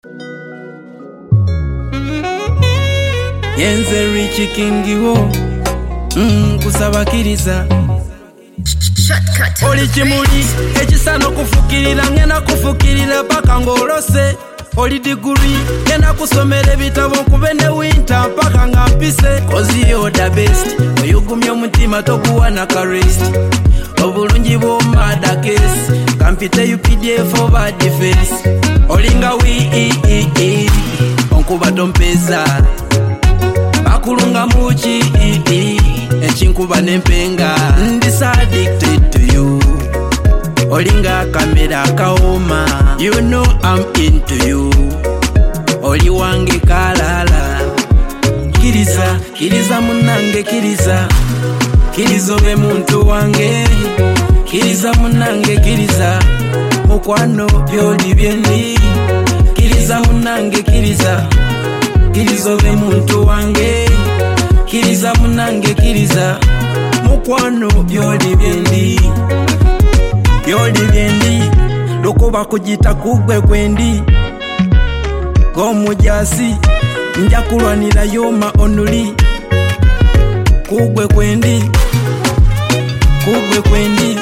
Yenze Rich Kingiwo kusabakiriza Oli kimuli ekisano kufukirira ngena kufukirira paka ngolose Oli degree ngena kusomera bitabo kube ne winter paka ngampise Cause you're the best oyugumye omutima tokuwana ka rest Obulungi bw'omada case kampite UPDF over defense Olinga onkuba tompeza Bakulunga muchi Echinkuba nempenga Ndis addicted to you Olinga kamera kaoma You know I'm into you Oli wange kalala Kiriza, kiriza munange kiriza Kiriza obe muntu wange Kiriza munange kiriza Mukwano byoli byendi Kiriza munange kiriza Kiriza obe muntu wange Kiriza munange kiriza Mukwano byoli byendi Byoli byendi Lokuba kujita kugwe kwendi Gomujasi Nja kulwanira yoma onuli Kugwe kwendi Kugwe kwendi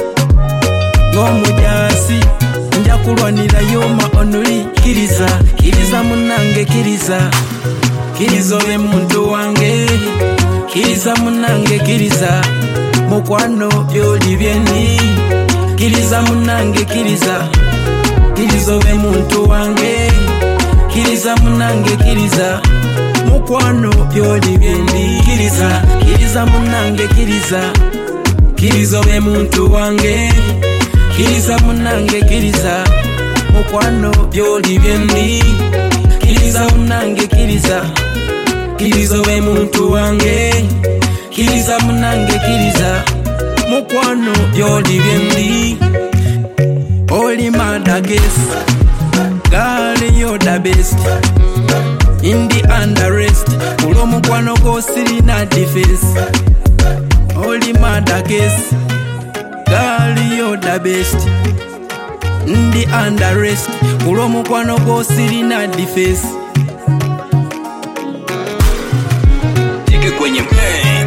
Gomujasi Nja kulwanira yoma onuli Kiriza, kiriza munange kiriza Kiriza obe muntu wange Kiriza munange kiriza Mukwano byoli byendi Kiriza munange kiriza Kiriza obe muntu wange Kiriza munange kiriza Mukwano byoli byendi Kiriza, kiriza munange kiriza Kiriza obe muntu wange Kiriza munange kiriza Mukwano byoli byendi Kiriza munange kiriza Kiriza obe muntu wange Kiriza munange kiriza Mukwano byoli byendi Oli mada guess Girl you're the best In the underrest Ulo mukwano go sirina defense Oli mada guess Girl you're the best In the underrest Ulo mukwano go sirina defense Tike kwenye